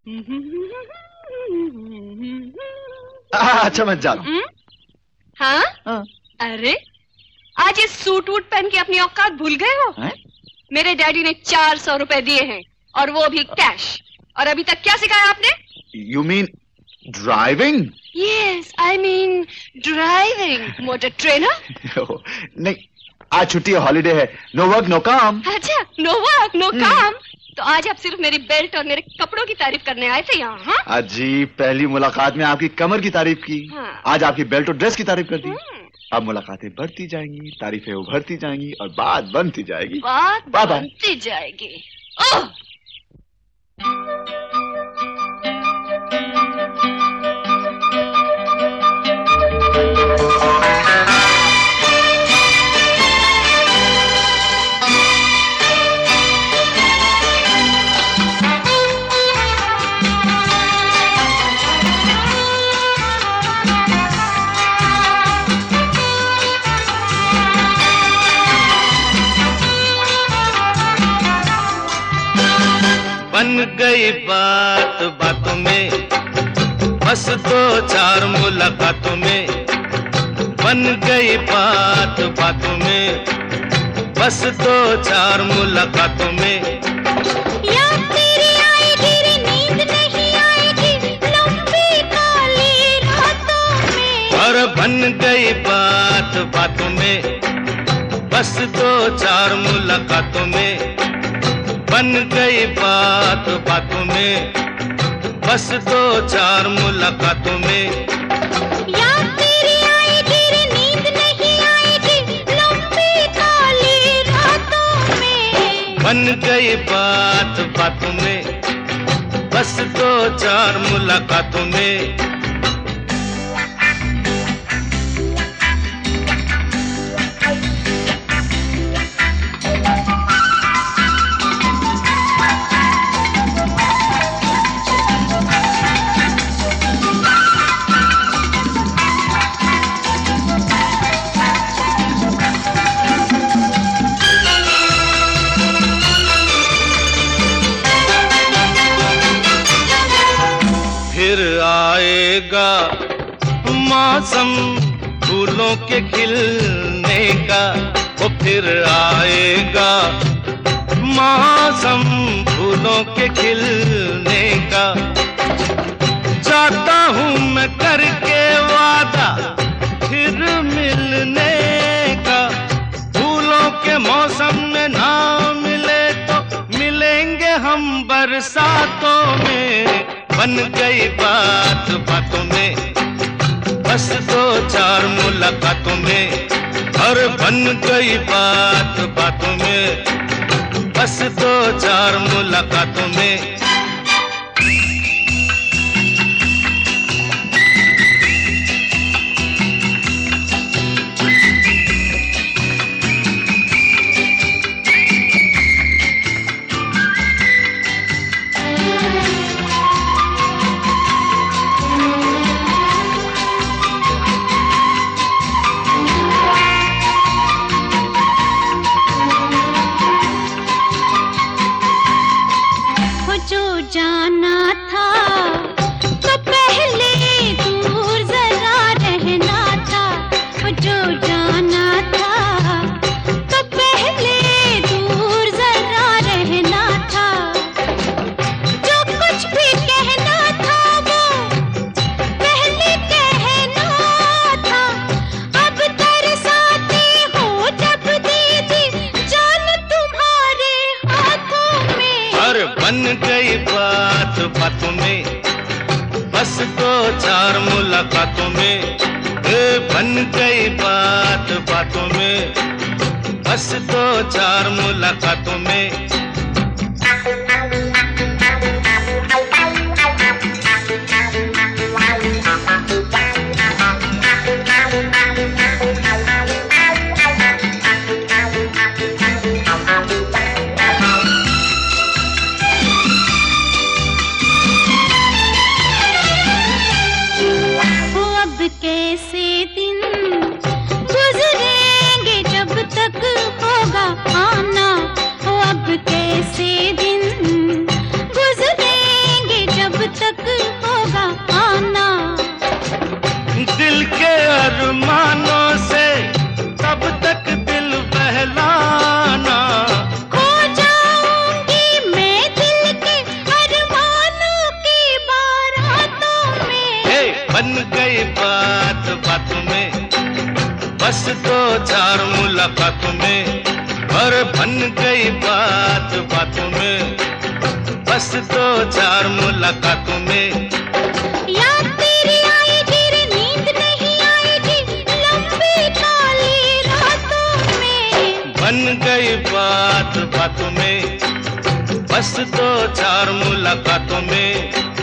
अच्छा मैं जाता हूँ। हाँ? अरे आज ये सूट वूट पहन के अपनी औकात भूल गए हो? मेरे डैडी ने 400 रुपए दिए हैं और वो भी कैश। और अभी तक क्या सिखाया आपने? You mean driving? Yes, I mean driving. Motor trainer? नहीं, आज छुट्टी है, हॉलीडे है। नो वर्क नो काम। अच्छा, नो वर्क नो काम। तो आज आप सिर्फ मेरी बेल्ट और मेरे कपड़ों की तारीफ करने आए थे यहाँ? हाँ? अजी, पहली मुलाकात में आपकी कमर की तारीफ की। हाँ। आज आपकी बेल्ट और ड्रेस की तारीफ कर दी। अब मुलाकातें बढ़ती जाएंगी, तारीफें उभरती जाएंगी और बात बनती जाएगी। बात बनती जाएगी। ओह! बन गई बात बातों में, बस 2-4 मुलाकातों में। बन गई बात बातों में, बस 2-4 मुलाकातों में। याद तेरी आएगी, नींद नहीं आएगी लंबी काली रातों में। और बन गई बात बातों में, बस 2-4 मुलाकातों में। बन गई बात बातों में, बस 2-4 मुलाकातों में। याद तेरी आएगी, नींद नहीं आएगी लंबी काली रातों में। बन गई बात बातों में, बस 2-4 मुलाकातों में। फिर आएगा मौसम फूलों के खिलने का। वो फिर आएगा मौसम फूलों के खिलने का। चाहता हूँ मैं करके वादा फिर मिलने का। फूलों के मौसम में ना मिले तो मिलेंगे हम बरसातों में। बन गई बात बातों में, बस 2-4 मुलाकातों में। और बन गई बात बातों में, बस 2-4 मुलाकातों में। जाना था तो पहले दूर जरा रहना था। जो जाना था तो पहले दूर जरा रहना था। जो कुछ भी कहना था वो पहले कहना था। अब तरसाती हूँ जब दीदी जान तुम्हारे हाथों में। और बन गई बात बातों में, बस 2-4 मुलाकातों में। बन गई बात बातों में, बस 2-4 मुलाकातों में। कैसे दिन गुजरेंगे जब तक होगा आना। अब कैसे बस दो चार मुलाकातों में, और बन गई बात बातों में, बस दो चार मुलाकातों में। याद तेरी आएगी रे, नींद नहीं आएगी लंबी काली रातों में। बन गई बात बातों में, बस दो चार मुलाकातों में।